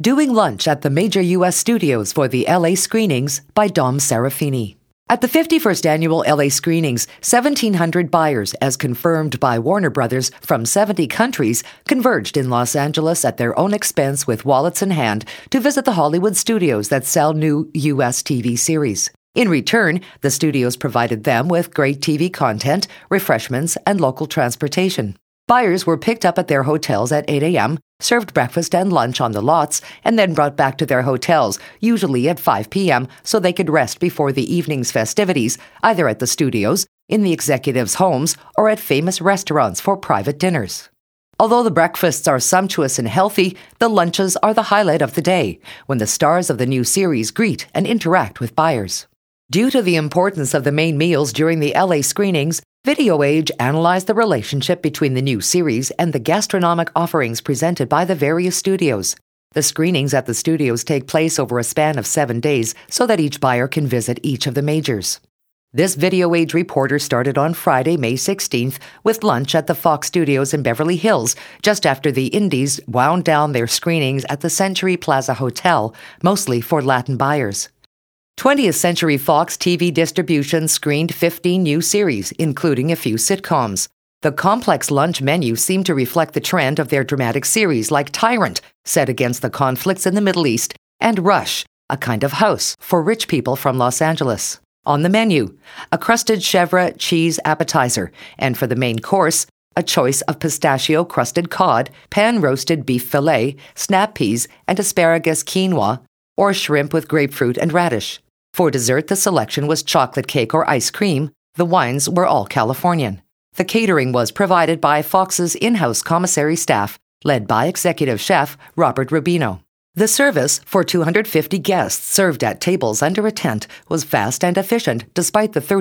Doing Lunch at the Major U.S. Studios for the LA Screenings by Dom Serafini. At the 51st Annual LA Screenings, 1,700 buyers, as confirmed by Warner Brothers from 70 countries, converged in Los Angeles at their own expense with wallets in hand to visit the Hollywood studios that sell new U.S. TV series. In return, the studios provided them with great TV content, refreshments, and local transportation. Buyers were picked up at their hotels at 8 a.m., served breakfast and lunch on the lots, and then brought back to their hotels, usually at 5 p.m., so they could rest before the evening's festivities, either at the studios, in the executives' homes, or at famous restaurants for private dinners. Although the breakfasts are sumptuous and healthy, the lunches are the highlight of the day, when the stars of the new series greet and interact with buyers. Due to the importance of the main meals during the LA screenings, Video Age analyzed the relationship between the new series and the gastronomic offerings presented by the various studios. The screenings at the studios take place over a span of 7 days so that each buyer can visit each of the majors. This Video Age reporter started on Friday, May 16th, with lunch at the Fox Studios in Beverly Hills, just after the Indies wound down their screenings at the Century Plaza Hotel, mostly for Latin buyers. 20th Century Fox TV distribution screened 15 new series, including a few sitcoms. The complex lunch menu seemed to reflect the trend of their dramatic series like Tyrant, set against the conflicts in the Middle East, and Rush, a kind of house for rich people from Los Angeles. On the menu, a crusted chèvre cheese appetizer, and for the main course, a choice of pistachio-crusted cod, pan-roasted beef fillet, snap peas, and asparagus quinoa, or shrimp with grapefruit and radish. For dessert, the selection was chocolate cake or ice cream. The wines were all Californian. The catering was provided by Fox's in-house commissary staff, led by executive chef Robert Rubino. The service, for 250 guests served at tables under a tent, was fast and efficient despite the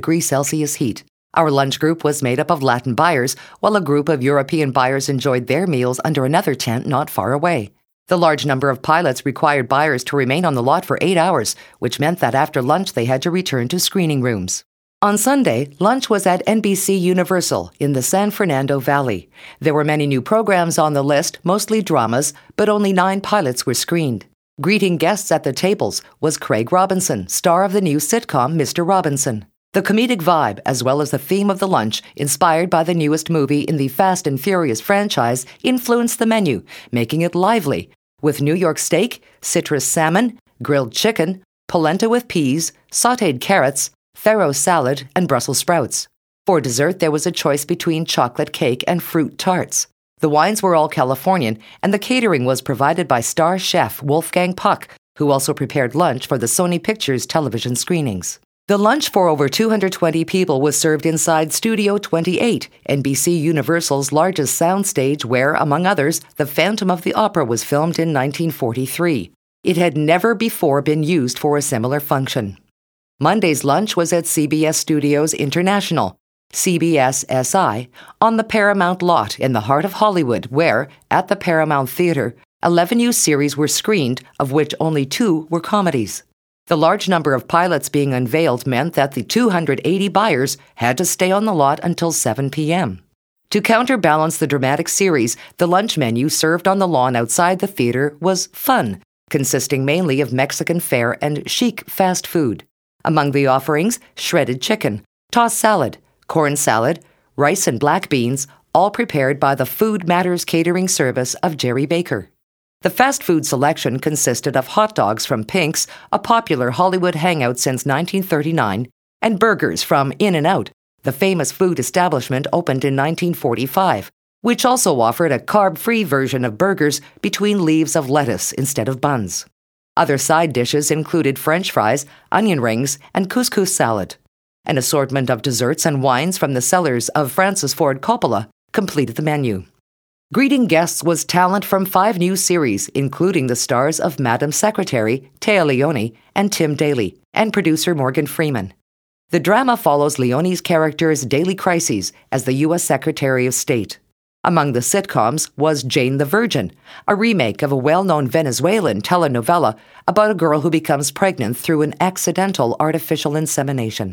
32°C heat. Our lunch group was made up of Latin buyers, while a group of European buyers enjoyed their meals under another tent not far away. The large number of pilots required buyers to remain on the lot for 8 hours, which meant that after lunch they had to return to screening rooms. On Sunday, lunch was at NBC Universal in the San Fernando Valley. There were many new programs on the list, mostly dramas, but only 9 pilots were screened. Greeting guests at the tables was Craig Robinson, star of the new sitcom Mr. Robinson. The comedic vibe, as well as the theme of the lunch, inspired by the newest movie in the Fast and Furious franchise, influenced the menu, making it lively, with New York steak, citrus salmon, grilled chicken, polenta with peas, sautéed carrots, farro salad, and Brussels sprouts. For dessert, there was a choice between chocolate cake and fruit tarts. The wines were all Californian, and the catering was provided by star chef Wolfgang Puck, who also prepared lunch for the Sony Pictures television screenings. The lunch for over 220 people was served inside Studio 28, NBC Universal's largest soundstage where, among others, The Phantom of the Opera was filmed in 1943. It had never before been used for a similar function. Monday's lunch was at CBS Studios International, CBS-SI, on the Paramount lot in the heart of Hollywood, where, at the Paramount Theater, 11 new series were screened, of which only 2 were comedies. The large number of pilots being unveiled meant that the 280 buyers had to stay on the lot until 7 p.m. To counterbalance the dramatic series, the lunch menu served on the lawn outside the theater was fun, consisting mainly of Mexican fare and chic fast food. Among the offerings, shredded chicken, tossed salad, corn salad, rice and black beans, all prepared by the Food Matters catering service of Jerry Baker. The fast food selection consisted of hot dogs from Pink's, a popular Hollywood hangout since 1939, and burgers from In-N-Out, the famous food establishment opened in 1945, which also offered a carb-free version of burgers between leaves of lettuce instead of buns. Other side dishes included French fries, onion rings, and couscous salad. An assortment of desserts and wines from the cellars of Francis Ford Coppola completed the menu. Greeting guests was talent from 5 new series, including the stars of Madam Secretary, Téa Leoni, and Tim Daly, and producer Morgan Freeman. The drama follows Leoni's character's daily crises as the U.S. Secretary of State. Among the sitcoms was Jane the Virgin, a remake of a well-known Venezuelan telenovela about a girl who becomes pregnant through an accidental artificial insemination.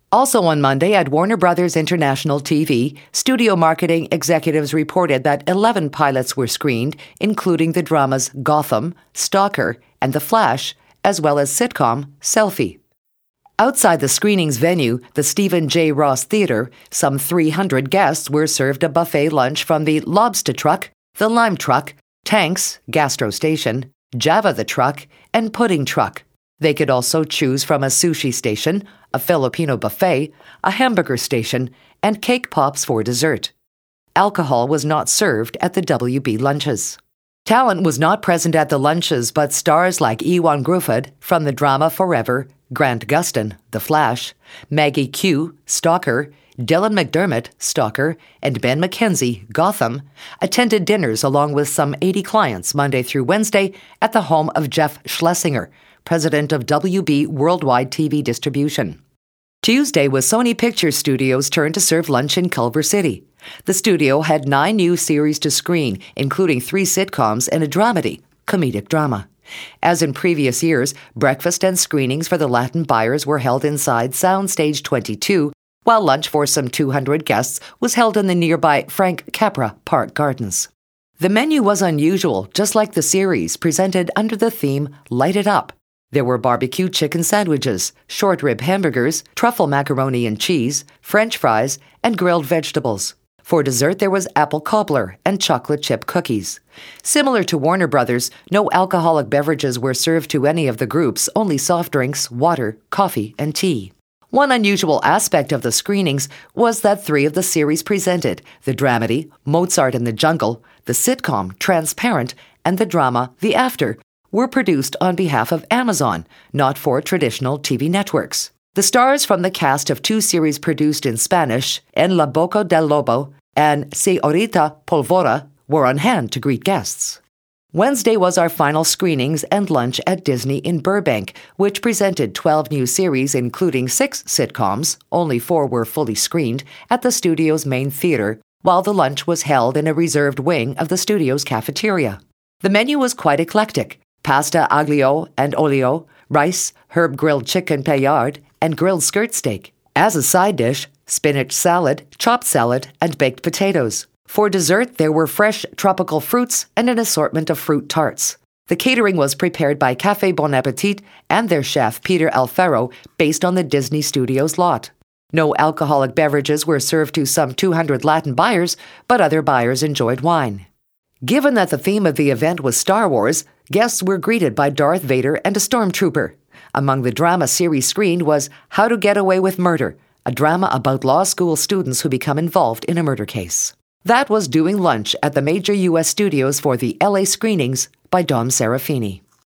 Also on Monday at Warner Brothers International TV, studio marketing executives reported that 11 pilots were screened, including the dramas Gotham, Stalker, and The Flash, as well as sitcom Selfie. Outside the screenings venue, the Stephen J. Ross Theatre, some 300 guests were served a buffet lunch from the Lobster Truck, the Lime Truck, Tanks, Gastro Station, Java the Truck, and Pudding Truck. They could also choose from a sushi station, a Filipino buffet, a hamburger station, and cake pops for dessert. Alcohol was not served at the WB lunches. Talent was not present at the lunches, but stars like Ewan Gruffudd from the drama Forever, Grant Gustin, The Flash, Maggie Q, Stalker, Dylan McDermott, Stalker, and Ben McKenzie, Gotham, attended dinners along with some 80 clients Monday through Wednesday at the home of Jeff Schlesinger, president of WB Worldwide TV Distribution. Tuesday was Sony Pictures Studios' turn to serve lunch in Culver City. The studio had 9 new series to screen, including 3 sitcoms and a dramedy, comedic drama. As in previous years, breakfast and screenings for the Latin buyers were held inside Soundstage 22, while lunch for some 200 guests was held in the nearby Frank Capra Park Gardens. The menu was unusual, just like the series, presented under the theme Light It Up. There were barbecue chicken sandwiches, short rib hamburgers, truffle macaroni and cheese, French fries, and grilled vegetables. For dessert, there was apple cobbler and chocolate chip cookies. Similar to Warner Brothers, no alcoholic beverages were served to any of the groups, only soft drinks, water, coffee, and tea. One unusual aspect of the screenings was that 3 of the series presented, the dramedy, Mozart in the Jungle, the sitcom, Transparent, and the drama, The After, were produced on behalf of Amazon, not for traditional TV networks. The stars from the cast of 2 series produced in Spanish, En la Boca del Lobo and Señorita Polvora, were on hand to greet guests. Wednesday was our final screenings and lunch at Disney in Burbank, which presented 12 new series, including 6 sitcoms, only 4 were fully screened, at the studio's main theater, while the lunch was held in a reserved wing of the studio's cafeteria. The menu was quite eclectic: pasta aglio and olio, rice, herb grilled chicken paillard, and grilled skirt steak. As a side dish, spinach salad, chopped salad, and baked potatoes. For dessert, there were fresh tropical fruits and an assortment of fruit tarts. The catering was prepared by Café Bon Appetit and their chef Peter Alfaro, based on the Disney Studios lot. No alcoholic beverages were served to some 200 Latin buyers, but other buyers enjoyed wine. Given that the theme of the event was Star Wars, guests were greeted by Darth Vader and a stormtrooper. Among the drama series screened was How to Get Away with Murder, a drama about law school students who become involved in a murder case. That was Doing Lunch at the major U.S. studios for the LA screenings by Dom Serafini.